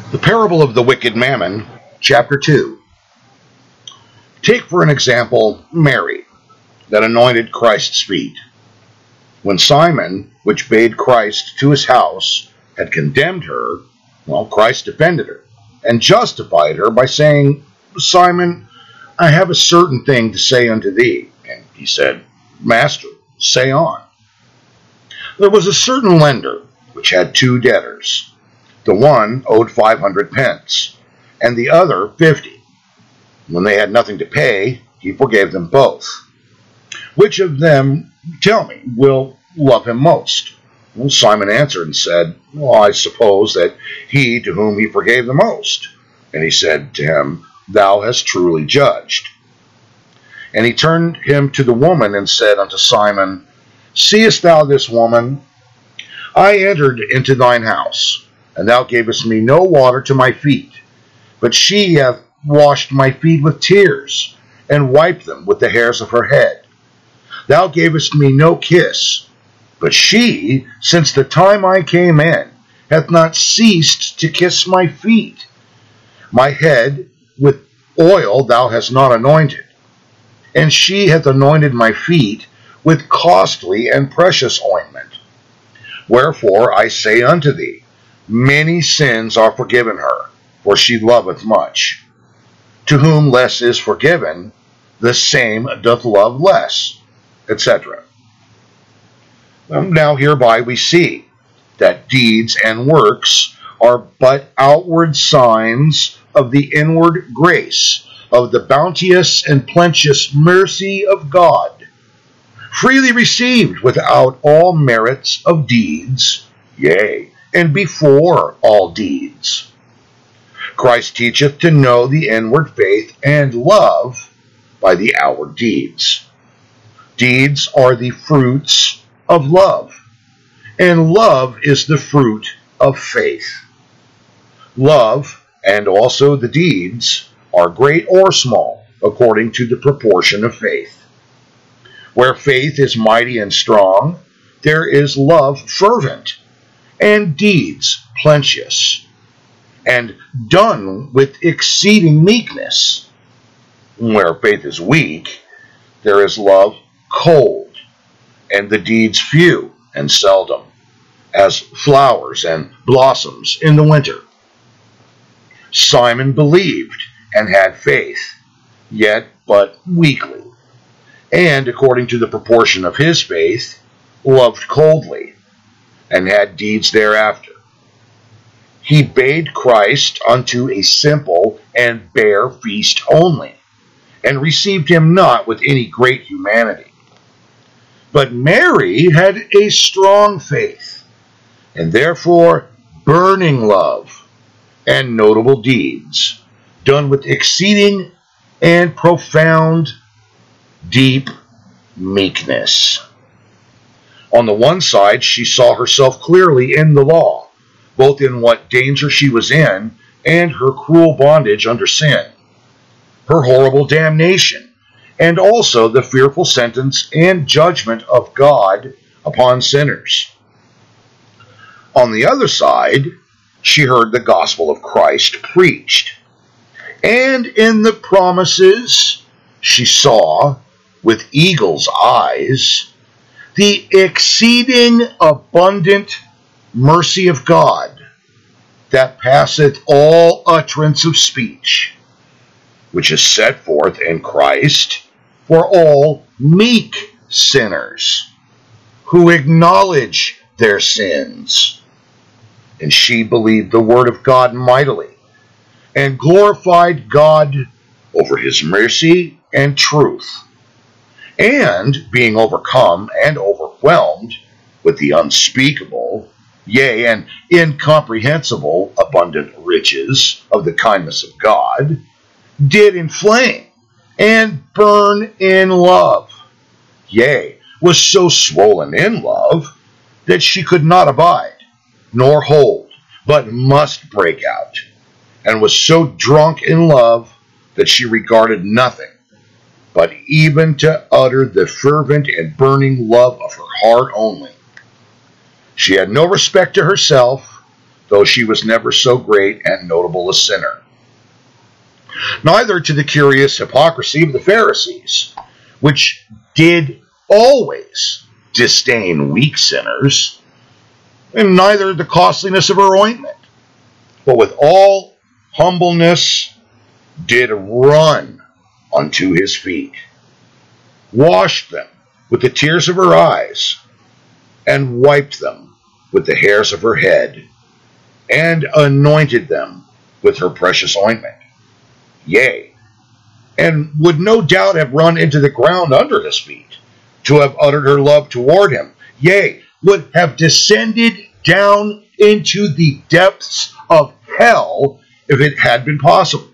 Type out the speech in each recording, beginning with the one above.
The parable of the wicked mammon, chapter 2. Take for an example Mary, that anointed Christ's feet. When Simon, which bade Christ to his house, had condemned her, Christ defended her, and justified her by saying, Simon, I have a certain thing to say unto thee. And he said, Master, say on. There was a certain lender, which had 2 debtors. The one owed 500 pence, and the other 50. When they had nothing to pay, he forgave them both. Which of them, tell me, will love him most? Well, Simon answered and said, I suppose that he to whom he forgave the most. And he said to him, Thou hast truly judged. And he turned him to the woman and said unto Simon, Seest thou this woman? I entered into thine house, and thou gavest me no water to my feet, but she hath washed my feet with tears, and wiped them with the hairs of her head. Thou gavest me no kiss, but she, since the time I came in, hath not ceased to kiss my feet. My head with oil thou hast not anointed, and she hath anointed my feet with costly and precious ointment. Wherefore I say unto thee, many sins are forgiven her, for she loveth much. To whom less is forgiven, the same doth love less, etc. Now hereby we see that deeds and works are but outward signs of the inward grace of the bounteous and plenteous mercy of God, freely received without all merits of deeds, yea, and before all deeds. Christ teacheth to know the inward faith and love by the outward deeds. Deeds are the fruits of love, and love is the fruit of faith. Love, and also the deeds, are great or small, according to the proportion of faith. Where faith is mighty and strong, there is love fervent, and deeds plenteous, and done with exceeding meekness. Where faith is weak, there is love cold, and the deeds few and seldom, as flowers and blossoms in the winter. Simon believed and had faith, yet but weakly, and according to the proportion of his faith, loved coldly, and had deeds thereafter. He bade Christ unto a simple and bare feast only, and received him not with any great humanity. But Mary had a strong faith, and therefore burning love, and notable deeds, done with exceeding and profound deep meekness. On the one side, she saw herself clearly in the law, both in what danger she was in and her cruel bondage under sin, her horrible damnation, and also the fearful sentence and judgment of God upon sinners. On the other side, she heard the gospel of Christ preached, and in the promises she saw with eagle's eyes the exceeding abundant mercy of God that passeth all utterance of speech, which is set forth in Christ for all meek sinners who acknowledge their sins. And she believed the word of God mightily, and glorified God over his mercy and truth. And being overcome and overwhelmed with the unspeakable, yea, and incomprehensible abundant riches of the kindness of God, did inflame and burn in love, yea, was so swollen in love that she could not abide, nor hold, but must break out, and was so drunk in love that she regarded nothing but even to utter the fervent and burning love of her heart only. She had no respect to herself, though she was never so great and notable a sinner. Neither to the curious hypocrisy of the Pharisees, which did always disdain weak sinners, and neither the costliness of her ointment, but with all humbleness did run unto his feet, washed them with the tears of her eyes, and wiped them with the hairs of her head, and anointed them with her precious ointment. Yea, and would no doubt have run into the ground under his feet, to have uttered her love toward him. Yea, would have descended down into the depths of hell if it had been possible.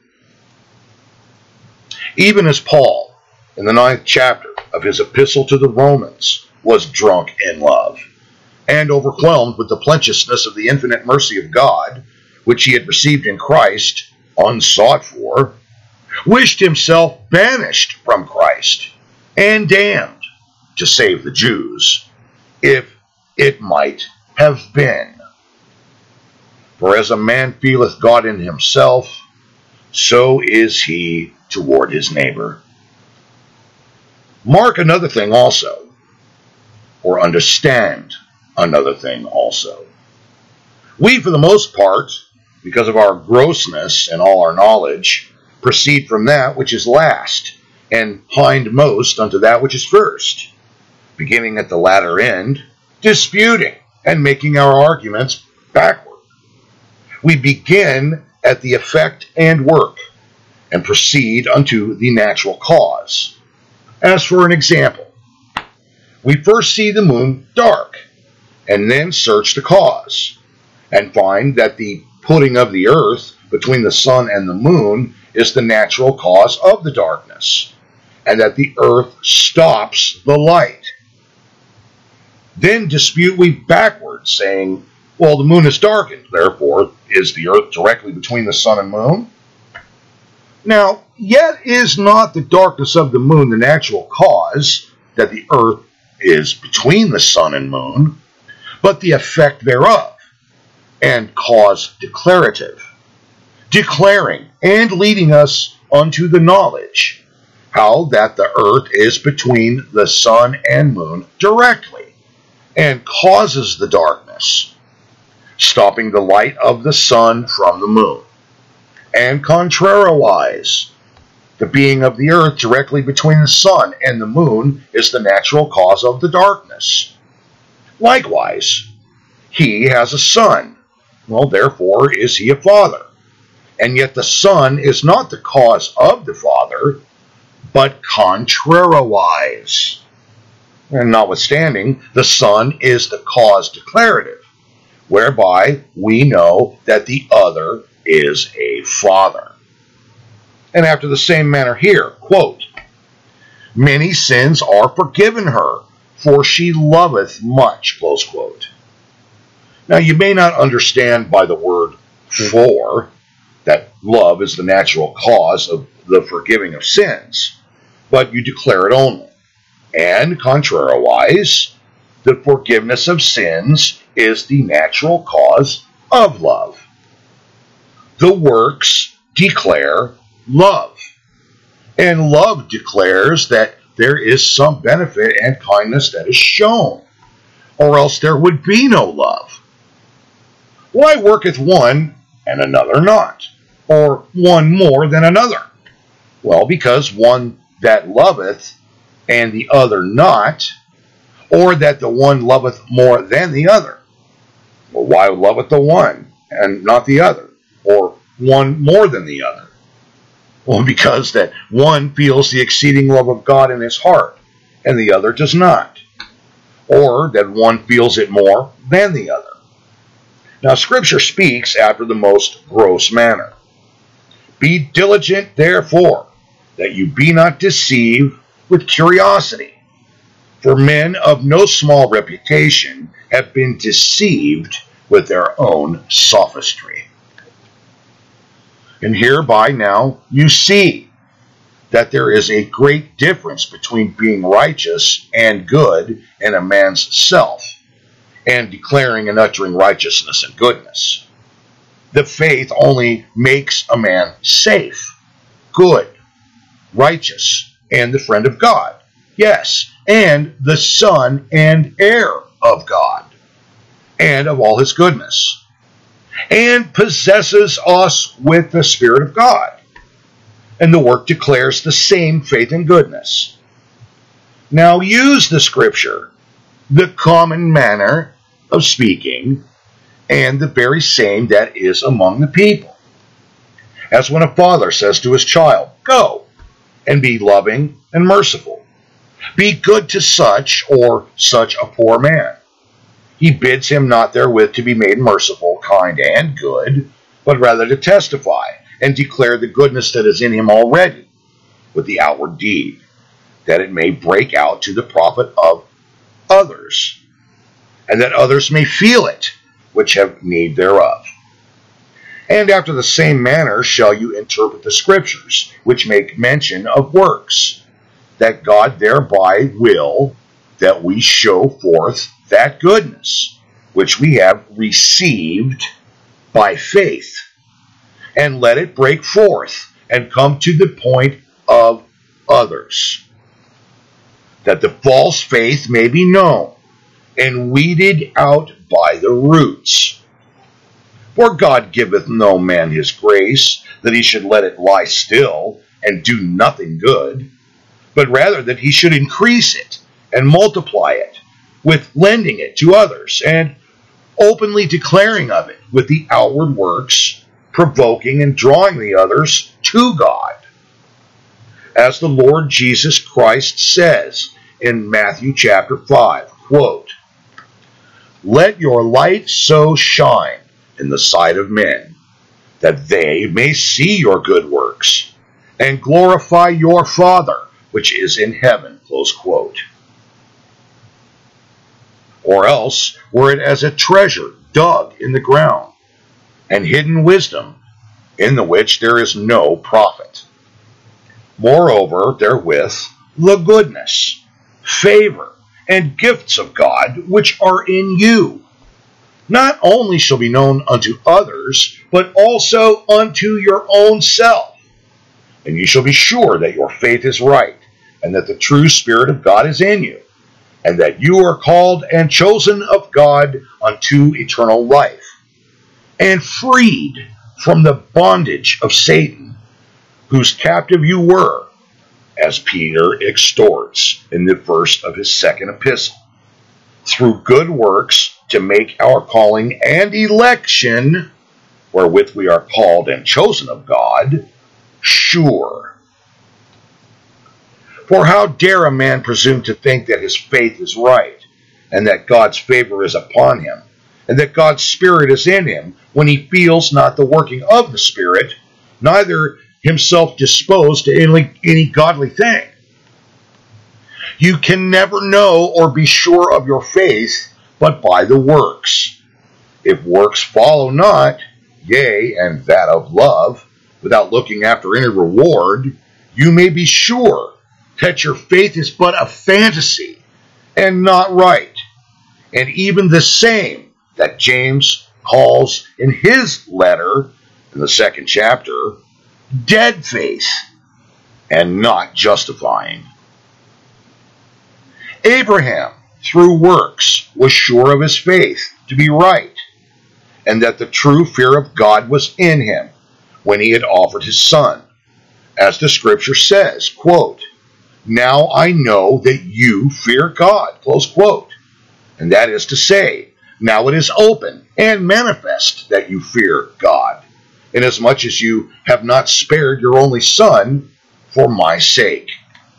Even as Paul, in the 9th chapter of his epistle to the Romans, was drunk in love, and overwhelmed with the plenteousness of the infinite mercy of God, which he had received in Christ, unsought for, wished himself banished from Christ, and damned, to save the Jews, if it might have been. For as a man feeleth God in himself, so is he toward his neighbor. Mark another thing also, or understand another thing also. We, for the most part, because of our grossness and all our knowledge, proceed from that which is last, and hindmost unto that which is first, beginning at the latter end, disputing and making our arguments backward. We begin at the effect and work, and proceed unto the natural cause. As for an example, we first see the moon dark, and then search the cause, and find that the putting of the earth between the sun and the moon is the natural cause of the darkness, and that the earth stops the light. Then dispute we backwards, saying, well, the moon is darkened, therefore is the earth directly between the sun and moon? Now, yet is not the darkness of the moon the natural cause that the earth is between the sun and moon, but the effect thereof, and cause declarative, declaring and leading us unto the knowledge, how that the earth is between the sun and moon directly, and causes the darkness, stopping the light of the sun from the moon. And contrariwise, the being of the earth directly between the sun and the moon is the natural cause of the darkness. Likewise, he has a son. Well, therefore is he a father. And yet the son is not the cause of the father, but contrariwise. And notwithstanding, the son is the cause declarative, whereby we know that the other is a father. And after the same manner here, quote, many sins are forgiven her, for she loveth much, close quote. Now, you may not understand by the word for that love is the natural cause of the forgiving of sins, but you declare it only. And contrariwise, the forgiveness of sins is the natural cause of love. The works declare love, and love declares that there is some benefit and kindness that is shown, or else there would be no love. Why worketh one and another not, or one more than another? Well, because one that loveth and the other not, or that the one loveth more than the other. Well, why loveth the one and not the other, or one more than the other? Well, because that one feels the exceeding love of God in his heart, and the other does not. Or that one feels it more than the other. Now, Scripture speaks after the most gross manner. Be diligent, therefore, that you be not deceived with curiosity. For men of no small reputation have been deceived with their own sophistry. And hereby now you see that there is a great difference between being righteous and good in a man's self, and declaring and uttering righteousness and goodness. The faith only makes a man safe, good, righteous, and the friend of God. Yes, and the son and heir of God, and of all his goodness, and possesses us with the Spirit of God. And the work declares the same faith and goodness. Now use the Scripture, the common manner of speaking, and the very same that is among the people. As when a father says to his child, "Go, and be loving and merciful. Be good to such or such a poor man." He bids him not therewith to be made merciful, kind, and good, but rather to testify and declare the goodness that is in him already with the outward deed, that it may break out to the profit of others, and that others may feel it, which have need thereof. And after the same manner shall you interpret the Scriptures, which make mention of works, that God thereby will that we show forth that goodness, which we have received by faith, and let it break forth and come to the point of others, that the false faith may be known and weeded out by the roots. For God giveth no man his grace, that he should let it lie still and do nothing good, but rather that he should increase it and multiply it, with lending it to others, and openly declaring of it with the outward works, provoking and drawing the others to God. As the Lord Jesus Christ says in Matthew chapter 5, quote, "Let your light so shine in the sight of men, that they may see your good works, and glorify your Father which is in heaven," close quote. Or else were it as a treasure dug in the ground, and hidden wisdom, in the which there is no profit. Moreover, therewith the goodness, favor, and gifts of God which are in you, not only shall be known unto others, but also unto your own self. And you shall be sure that your faith is right, and that the true Spirit of God is in you, and that you are called and chosen of God unto eternal life, and freed from the bondage of Satan, whose captive you were, as Peter extorts in the verse of his second epistle, through good works to make our calling and election, wherewith we are called and chosen of God, sure. For how dare a man presume to think that his faith is right, and that God's favor is upon him, and that God's Spirit is in him, when he feels not the working of the Spirit, neither himself disposed to any godly thing? You can never know or be sure of your faith but by the works. If works follow not, yea, and that of love, without looking after any reward, you may be sure that your faith is but a fantasy and not right, and even the same that James calls in his letter in the second chapter dead faith and not justifying. Abraham, through works, was sure of his faith to be right, and that the true fear of God was in him when he had offered his son, as the Scripture says, quote, "Now I know that you fear God," close quote. And that is to say, now it is open and manifest that you fear God, inasmuch as you have not spared your only Son for my sake.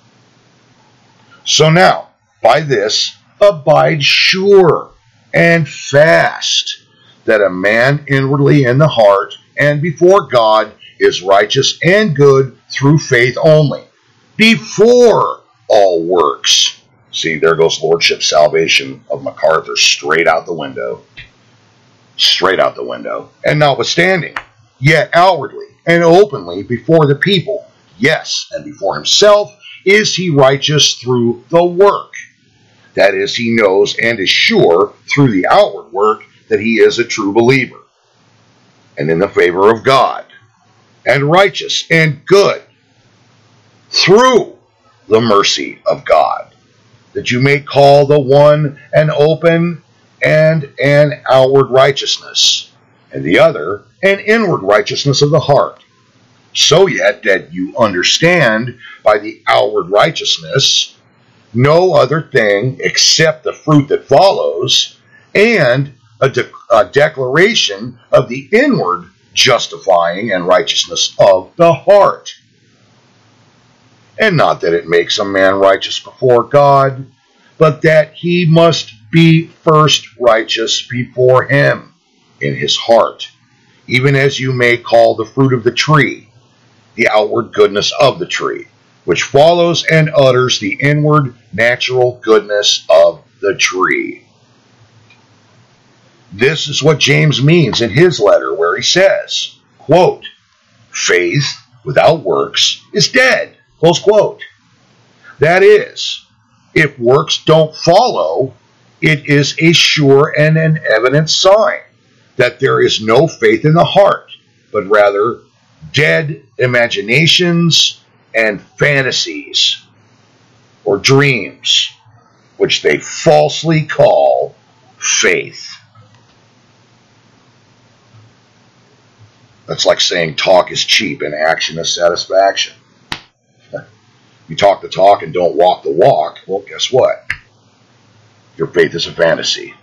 So now, by this, abide sure and fast, that a man inwardly in the heart and before God is righteous and good through faith only, before all works. See, there goes Lordship Salvation of MacArthur straight out the window. Straight out the window. And notwithstanding, yet outwardly and openly before the people, yes, and before himself, is he righteous through the work. That is, he knows and is sure through the outward work that he is a true believer. and in the favor of God, and righteous and good, through the mercy of God, that you may call the one an open and an outward righteousness, and the other an inward righteousness of the heart. So yet that you understand by the outward righteousness no other thing except the fruit that follows, and a declaration of the inward justifying and righteousness of the heart. And not that it makes a man righteous before God, but that he must be first righteous before him in his heart, even as you may call the fruit of the tree the outward goodness of the tree, which follows and utters the inward natural goodness of the tree. This is what James means in his letter, where he says, quote, faith without works is dead, close quote. That is, if works don't follow, it is a sure and an evident sign that there is no faith in the heart, but rather dead imaginations and fantasies or dreams, which they falsely call faith. That's like saying talk is cheap and action is satisfaction. You talk the talk and don't walk the walk, well, guess what? Your faith is a fantasy.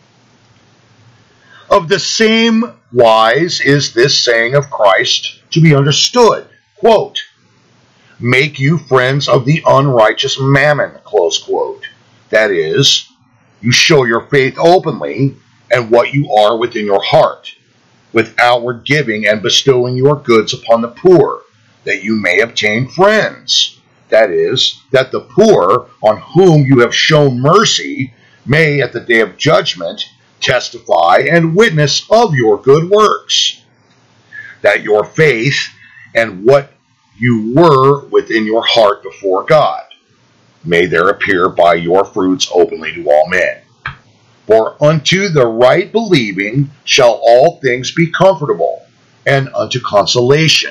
Of the same wise is this saying of Christ to be understood. Quote, make you friends of the unrighteous mammon, close quote. That is, you show your faith openly and what you are within your heart, with outward giving and bestowing your goods upon the poor, that you may obtain friends. That is, that the poor on whom you have shown mercy may at the day of judgment testify and witness of your good works, that your faith and what you were within your heart before God may there appear by your fruits openly to all men. For unto the right believing shall all things be comfortable, and unto consolation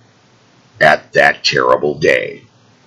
at that terrible day.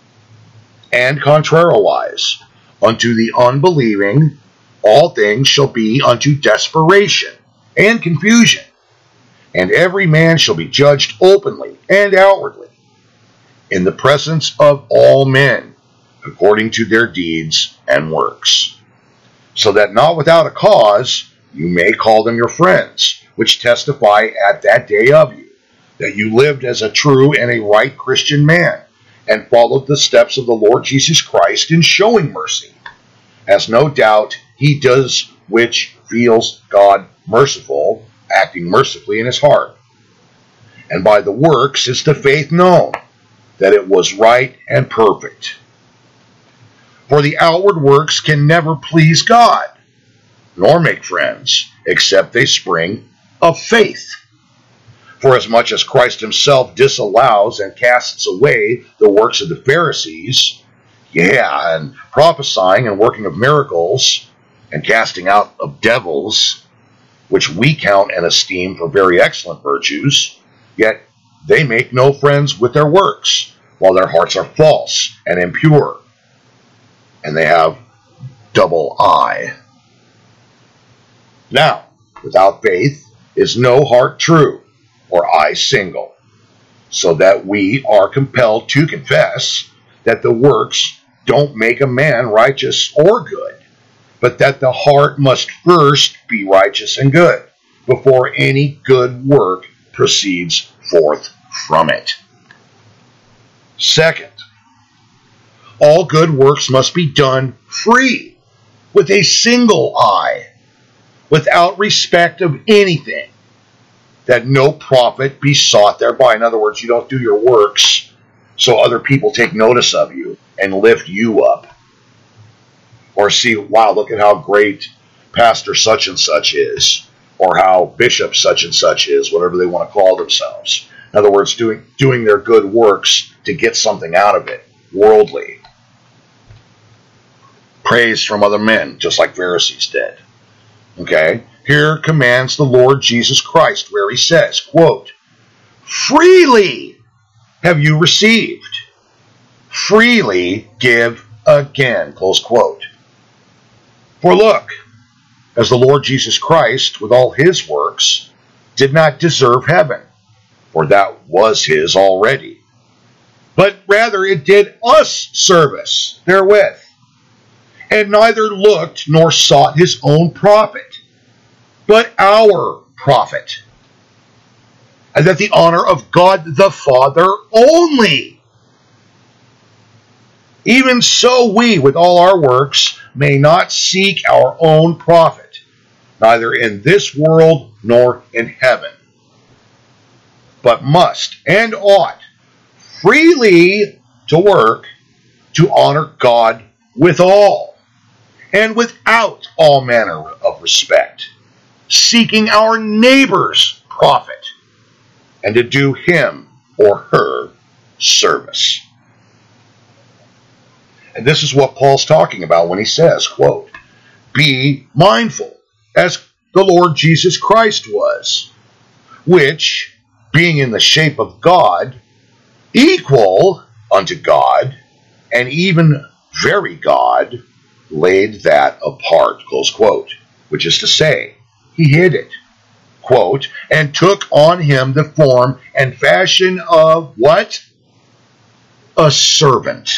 And contrariwise, unto the unbelieving all things shall be unto desperation and confusion, and every man shall be judged openly and outwardly, in the presence of all men, according to their deeds and works. So that not without a cause you may call them your friends, which testify at that day of you, that you lived as a true and a right Christian man, and followed the steps of the Lord Jesus Christ in showing mercy, as no doubt he does which feels God merciful, acting mercifully in his heart. And by the works is the faith known, that it was right and perfect. For the outward works can never please God, nor make friends, except they spring of faith. For as much as Christ himself disallows and casts away the works of the Pharisees, and prophesying and working of miracles, and casting out of devils, which we count and esteem for very excellent virtues, yet they make no friends with their works, while their hearts are false and impure, and they have double eye. Now, without faith is no heart true, or eye single, so that we are compelled to confess that the works don't make a man righteous or good, but that the heart must first be righteous and good, before any good work proceeds forth from it. Second, all good works must be done free, with a single eye, without respect of anything, that no profit be sought thereby. In other words, you don't do your works so other people take notice of you and lift you up. Or see, wow, look at how great Pastor such and such is, or how Bishop such and such is, whatever they want to call themselves. In other words, doing their good works to get something out of it, worldly. Praise from other men, just like Pharisees did. Okay? here commands the Lord Jesus Christ, where he says, quote, freely have you received, freely give again, close quote. For look, as the Lord Jesus Christ, with all his works, did not deserve heaven, for that was his already, but rather it did us service therewith, and neither looked nor sought his own profit, but our profit, and that the honor of God the Father only. Even so we, with all our works, may not seek our own profit, neither in this world nor in heaven, but must and ought freely to work to honor God withal, and without all manner of respect, seeking our neighbor's profit, and to do him or her service. And this is what Paul's talking about when he says, quote, be mindful, as the Lord Jesus Christ was, which, being in the shape of God, equal unto God, and even very God, laid that apart, close quote, which is to say, he hid it, quote, and took on him the form and fashion of what? A servant,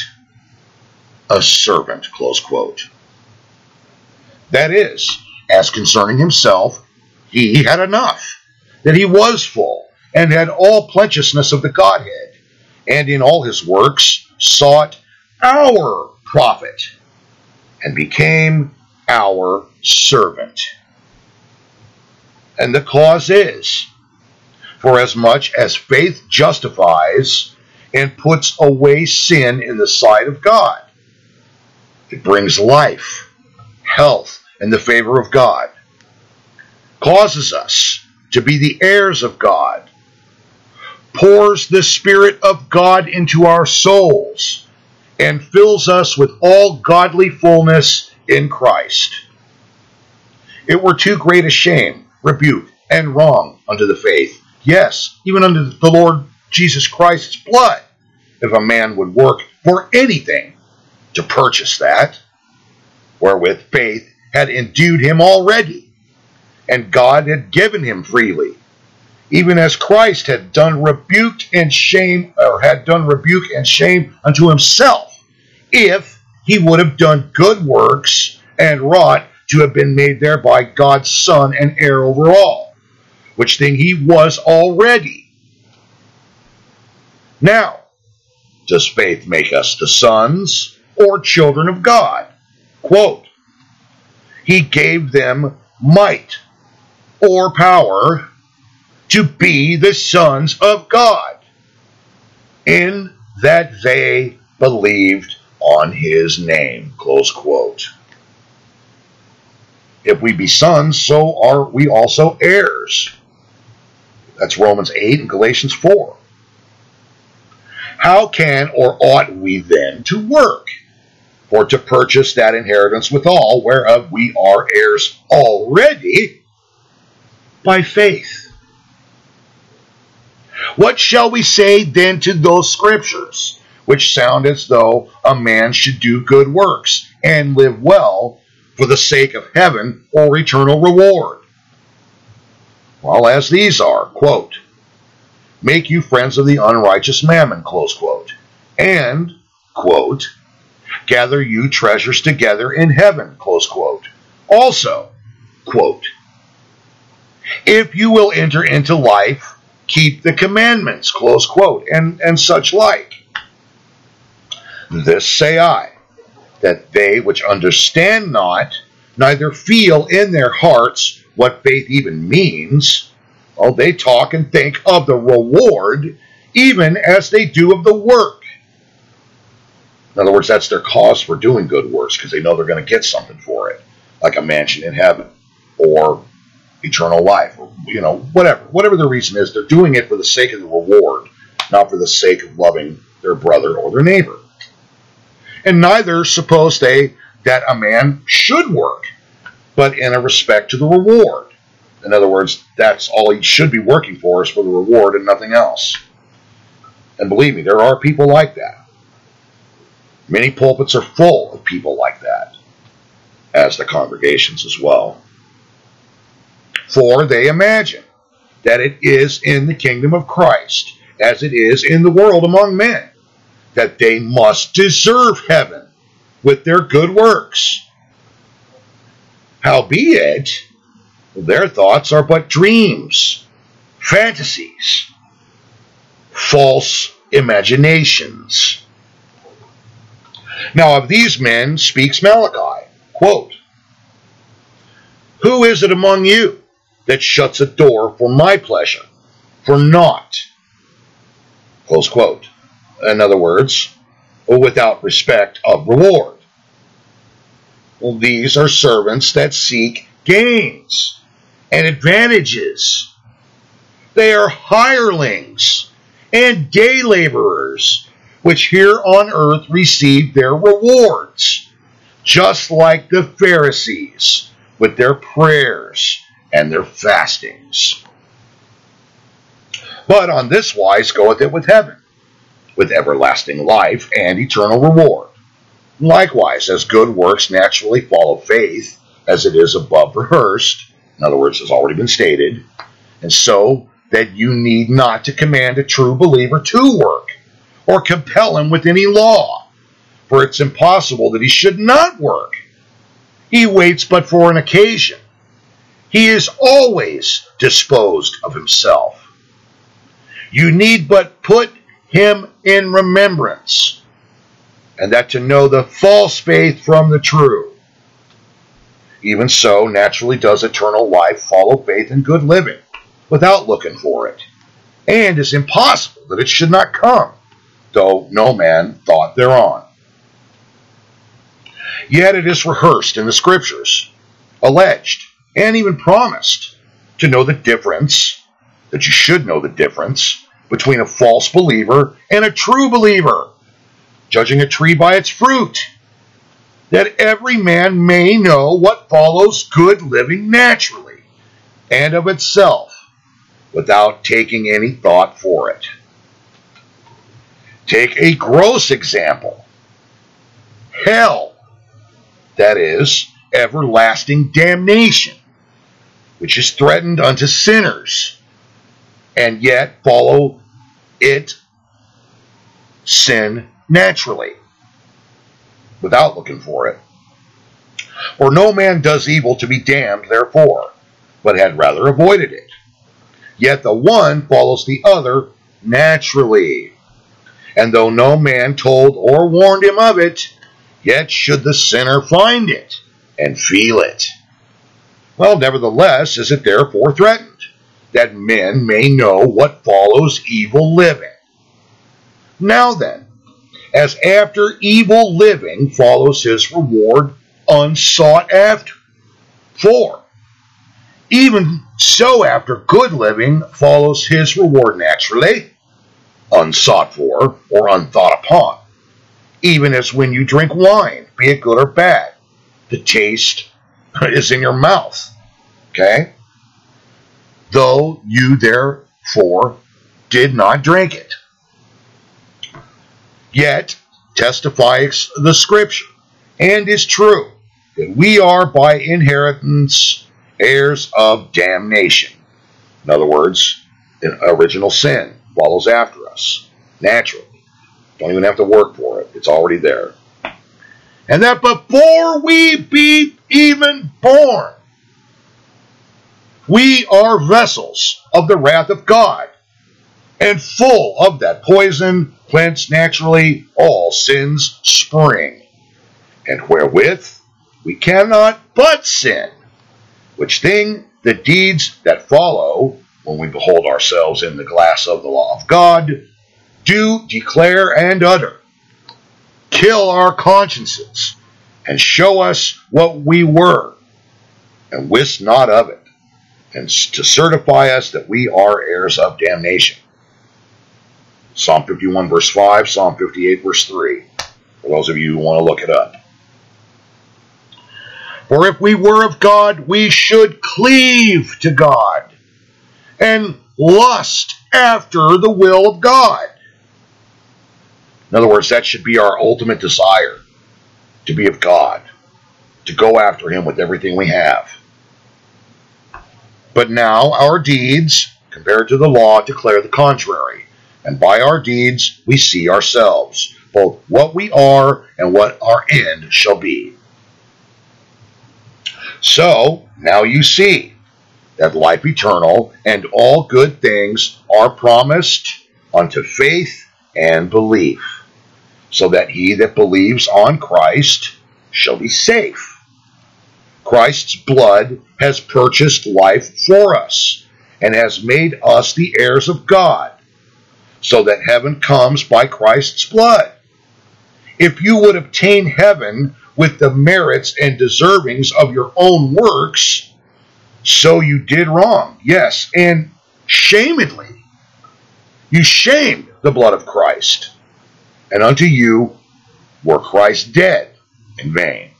close quote. That is, as concerning himself, he had enough, that he was full, and had all plenteousness of the Godhead, and in all his works sought our profit, and became our servant. And the cause is, for as much as faith justifies and puts away sin in the sight of God, it brings life, health, and the favor of God, causes us to be the heirs of God, pours the Spirit of God into our souls, and fills us with all godly fullness in Christ. It were too great a shame, rebuke, and wrong unto the faith, yes, even unto the Lord Jesus Christ's blood, if a man would work for anything to purchase that, wherewith faith had endued him already, and God had given him freely, even as Christ had done rebuke and shame unto himself, if he would have done good works and wrought to have been made thereby God's Son and heir over all, which thing he was already. Now, does faith make us the sons or children of God? Quote, he gave them might or power to be the sons of God, in that they believed on his name. Close quote. If we be sons, so are we also heirs. That's Romans 8 and Galatians 4. How can or ought we then to work for to purchase that inheritance withal, whereof we are heirs already by faith? What shall we say then to those scriptures, which sound as though a man should do good works and live well for the sake of heaven or eternal reward? Well, as these are, quote, make you friends of the unrighteous mammon, close quote, and, quote, gather you treasures together in heaven, close quote. Also, quote, if you will enter into life, keep the commandments, close quote, and such like. This say I, that they which understand not, neither feel in their hearts what faith even means, well, they talk and think of the reward, even as they do of the work. In other words, that's their cause for doing good works, because they know they're going to get something for it, like a mansion in heaven, or eternal life, or, whatever the reason is, they're doing it for the sake of the reward, not for the sake of loving their brother or their neighbor. And neither suppose they that a man should work, but in a respect to the reward. In other words, that's all he should be working for, is for the reward and nothing else. And believe me, there are people like that. Many pulpits are full of people like that, as the congregations as well. For they imagine that it is in the kingdom of Christ, as it is in the world among men, that they must deserve heaven with their good works. Howbeit, their thoughts are but dreams, fantasies, false imaginations. Now of these men speaks Malachi, quote, "Who is it among you that shuts a door for my pleasure, for naught?" Close quote. In other words, without respect of reward. Well, these are servants that seek gains and advantages. They are hirelings and day laborers, which here on earth receive their rewards, just like the Pharisees with their prayers and their fastings. But on this wise goeth it with heaven, with everlasting life and eternal reward. Likewise, as good works naturally follow faith, as it is above rehearsed, in other words, has already been stated, and so that you need not to command a true believer to work, or compel him with any law, for it's impossible that he should not work. He waits but for an occasion. He is always disposed of himself. You need but put him in remembrance, and that to know the false faith from the true. Even so, naturally does eternal life follow faith and good living, without looking for it, and is impossible that it should not come, though no man thought thereon. Yet it is rehearsed in the Scriptures, alleged, and even promised, to know the difference, that you should know the difference, between a false believer and a true believer, judging a tree by its fruit, that every man may know what follows good living naturally, and of itself, without taking any thought for it. Take a gross example. Hell, that is, everlasting damnation, which is threatened unto sinners, and yet follow it, sin naturally, without looking for it. For no man does evil to be damned therefore, but had rather avoided it. Yet the one follows the other naturally. And though no man told or warned him of it, yet should the sinner find it and feel it. Well, nevertheless is it therefore threatened, that men may know what follows evil living. Now then, as after evil living follows his reward unsought after. For even so after good living follows his reward naturally, unsought for or unthought upon. Even as when you drink wine, be it good or bad, the taste is in your mouth. Okay? Though you therefore did not drink it. Yet testifies the Scripture, and is true, that we are by inheritance heirs of damnation. In other words, original sin follows after us, naturally. Don't even have to work for it. It's already there. And that before we be even born, we are vessels of the wrath of God, and full of that poison whence naturally all sins spring, and wherewith we cannot but sin, which thing the deeds that follow, when we behold ourselves in the glass of the law of God, do declare and utter, kill our consciences, and show us what we were, and wist not of it, and to certify us that we are heirs of damnation. Psalm 51 verse 5, Psalm 58 verse 3, for those of you who want to look it up. For if we were of God, we should cleave to God and lust after the will of God. In other words, that should be our ultimate desire, to be of God, to go after him with everything we have. But now our deeds, compared to the law, declare the contrary. And by our deeds we see ourselves, both what we are and what our end shall be. So, now you see that life eternal and all good things are promised unto faith and belief, so that he that believes on Christ shall be safe. Christ's blood has purchased life for us and has made us the heirs of God, so that heaven comes by Christ's blood. If you would obtain heaven with the merits and deservings of your own works, so you did wrong. Yes, and shamedly. You shamed the blood of Christ, and unto you were Christ dead in vain.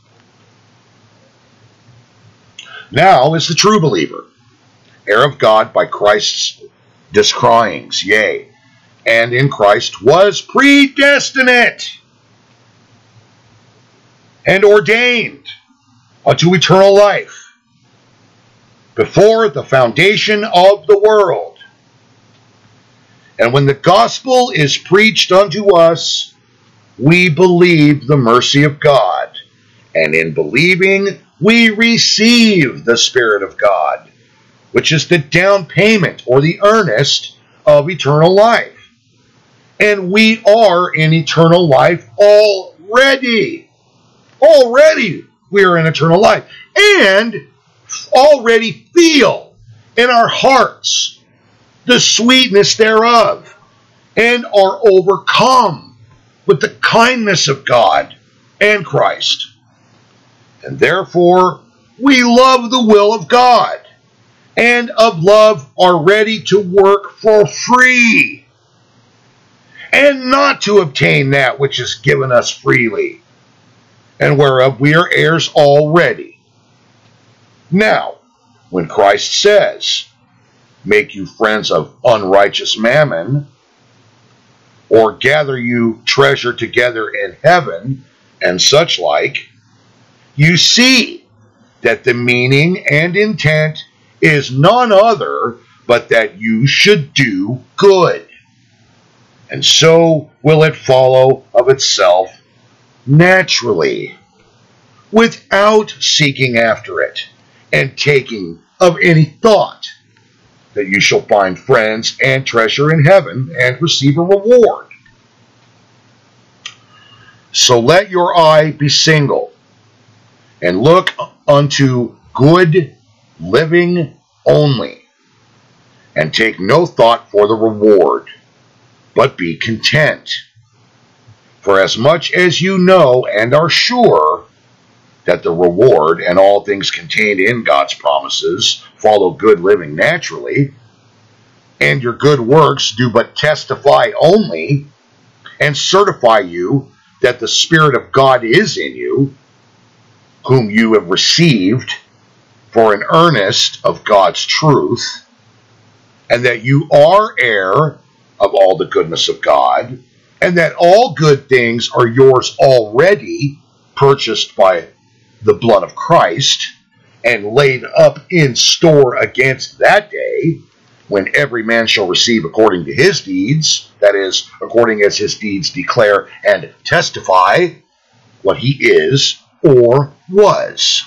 Now is the true believer, heir of God by Christ's discryings, yea, and in Christ was predestinate and ordained unto eternal life before the foundation of the world. And when the gospel is preached unto us, we believe the mercy of God, and in believing we receive the Spirit of God, which is the down payment or the earnest of eternal life. And we are in eternal life already. Already we are in eternal life. And already feel in our hearts the sweetness thereof, and are overcome with the kindness of God and Christ. And therefore we love the will of God, and of love are ready to work for free, and not to obtain that which is given us freely, and whereof we are heirs already. Now, when Christ says, make you friends of unrighteous mammon, or gather you treasure together in heaven, and such like, you see that the meaning and intent is none other but that you should do good. And so will it follow of itself naturally, without seeking after it, and taking of any thought, that you shall find friends and treasure in heaven, and receive a reward. So let your eye be single, and look unto good living only, and take no thought for the reward, but be content. For as much as you know and are sure that the reward and all things contained in God's promises follow good living naturally, and your good works do but testify only, and certify you that the Spirit of God is in you, whom you have received for an earnest of God's truth, and that you are heir of all the goodness of God, and that all good things are yours already, purchased by the blood of Christ, and laid up in store against that day, when every man shall receive according to his deeds, that is, according as his deeds declare and testify what he is or was.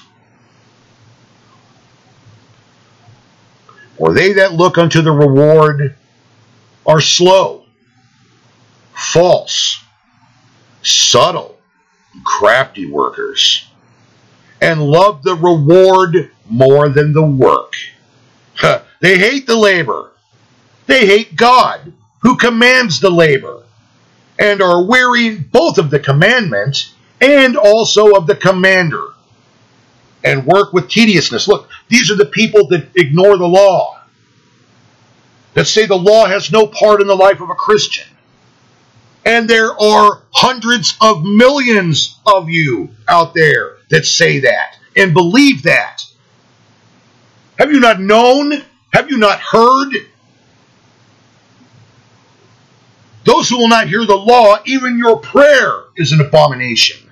For they that look unto the reward are slow, false, subtle, crafty workers, and love the reward more than the work. They hate the labor. They hate God, who commands the labor, and are weary both of the commandment and also of the commander, and work with tediousness. Look, these are the people that ignore the law, that say the law has no part in the life of a Christian. And there are hundreds of millions of you out there that say that. and believe that? Have you not known? Have you not heard? Those who will not hear the law, even your prayer is an abomination.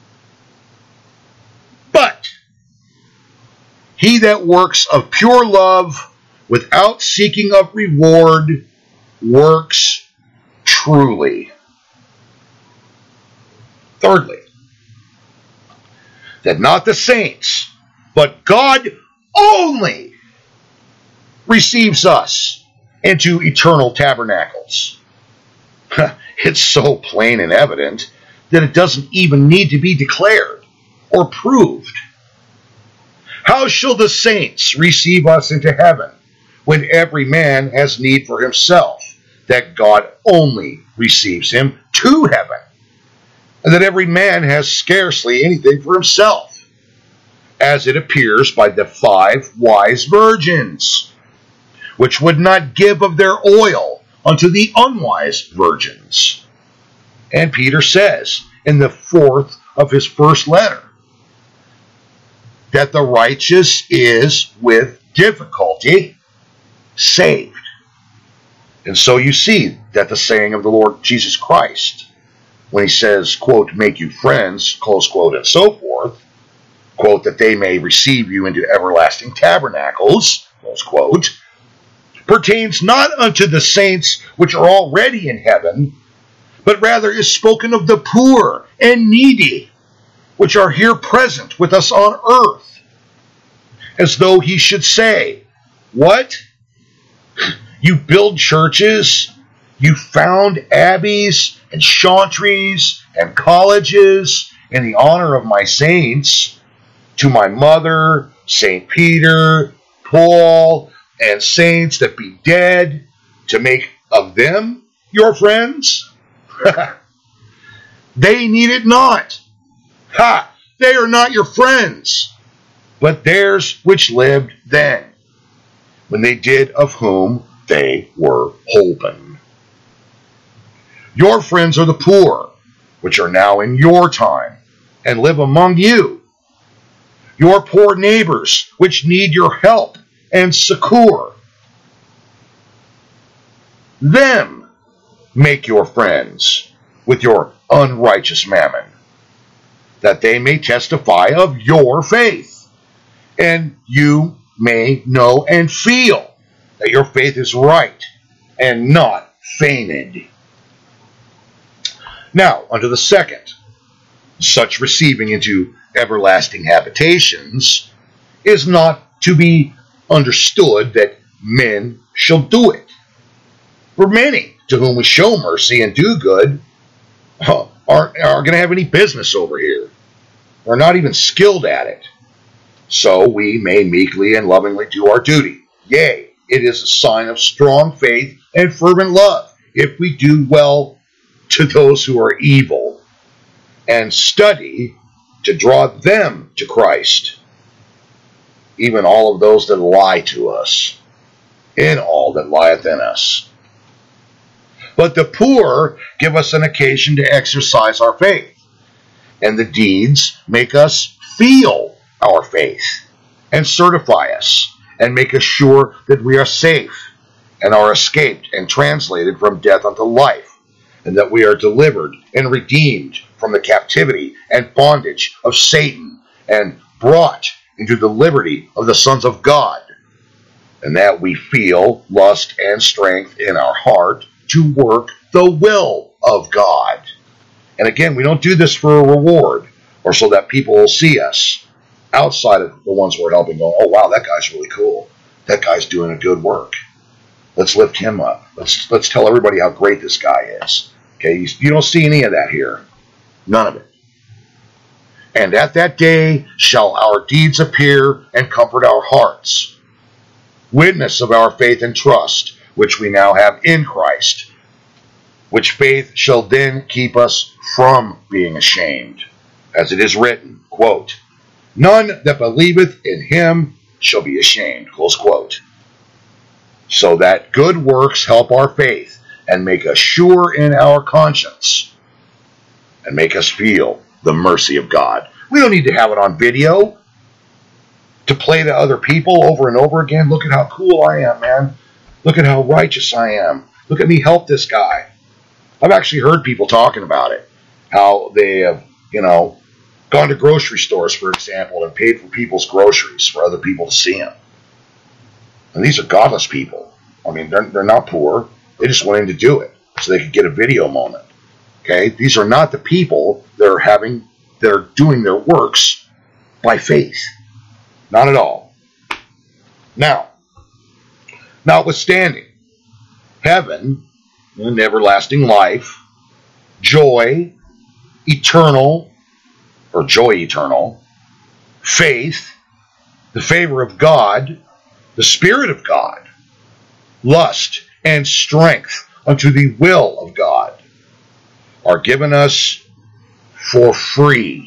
But he that works of pure love without seeking of reward works truly. Thirdly, that not the saints, but God only receives us into eternal tabernacles. It's so plain and evident that it doesn't even need to be declared or proved. How shall the saints receive us into heaven when every man has need for himself, that God only receives him to heaven, and that every man has scarcely anything for himself, as it appears by the 5 wise virgins, which would not give of their oil unto the unwise virgins? And Peter says in the 4th of his first letter that the righteous is with difficulty saved. And so you see that the saying of the Lord Jesus Christ, when he says, quote, make you friends, close quote, and so forth, quote, that they may receive you into everlasting tabernacles, close quote, pertains not unto the saints which are already in heaven, but rather is spoken of the poor and needy, which are here present with us on earth, as though he should say, what? You build churches, you found abbeys and chantries and colleges in the honor of my saints, to my mother, St. Peter, Paul, and saints that be dead, to make of them your friends? They need it not. Ha! They are not your friends, but theirs which lived then, when they did of whom they were holpen. Your friends are the poor, which are now in your time, and live among you. Your poor neighbors, which need your help and succor. Them make your friends with your unrighteous mammon, that they may testify of your faith, and you may know and feel that your faith is right and not feigned. Now, unto the second, such receiving into everlasting habitations is not to be understood that men shall do it. For many to whom we show mercy and do good aren't going to have any business over here. They're not even skilled at it. So we may meekly and lovingly do our duty. Yea, it is a sign of strong faith and fervent love if we do well to those who are evil, and study to draw them to Christ, even all of those that lie to us, in all that lieth in us. But the poor give us an occasion to exercise our faith, and the deeds make us feel our faith, and certify us, and make us sure that we are safe, and are escaped and translated from death unto life, and that we are delivered and redeemed from the captivity and bondage of Satan, and brought into the liberty of the sons of God, and that we feel lust and strength in our heart to work the will of God. And again, we don't do this for a reward, or so that people will see us outside of the ones we're helping go, oh wow, that guy's really cool. That guy's doing a good work. Let's lift him up. Let's tell everybody how great this guy is. Okay, you don't see any of that here. None of it. And at that day shall our deeds appear and comfort our hearts, witness of our faith and trust, which we now have in Christ, which faith shall then keep us from being ashamed, as it is written, quote, none that believeth in him shall be ashamed, close quote. So that good works help our faith and make us sure in our conscience and make us feel the mercy of God. We don't need to have it on video. to play to other people over and over again. Look at how cool I am, man. Look at how righteous I am. Look at me help this guy. I've actually heard people talking about it. How they have, gone to grocery stores, for example, and paid for people's groceries for other people to see them. And these are godless people. I mean, they're not poor. They just went in to do it so they could get a video moment. Okay? These are not the people that are doing their works by faith. Not at all. Now, notwithstanding, heaven and everlasting life, joy eternal, faith, the favor of God, the Spirit of God, lust and strength unto the will of God are given us for free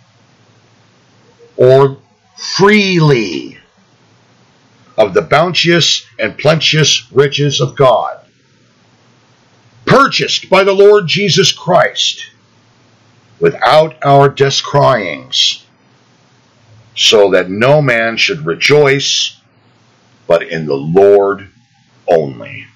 or freely of the bounteous and plenteous riches of God, purchased by the Lord Jesus Christ without our descryings, so that no man should rejoice but in the Lord only.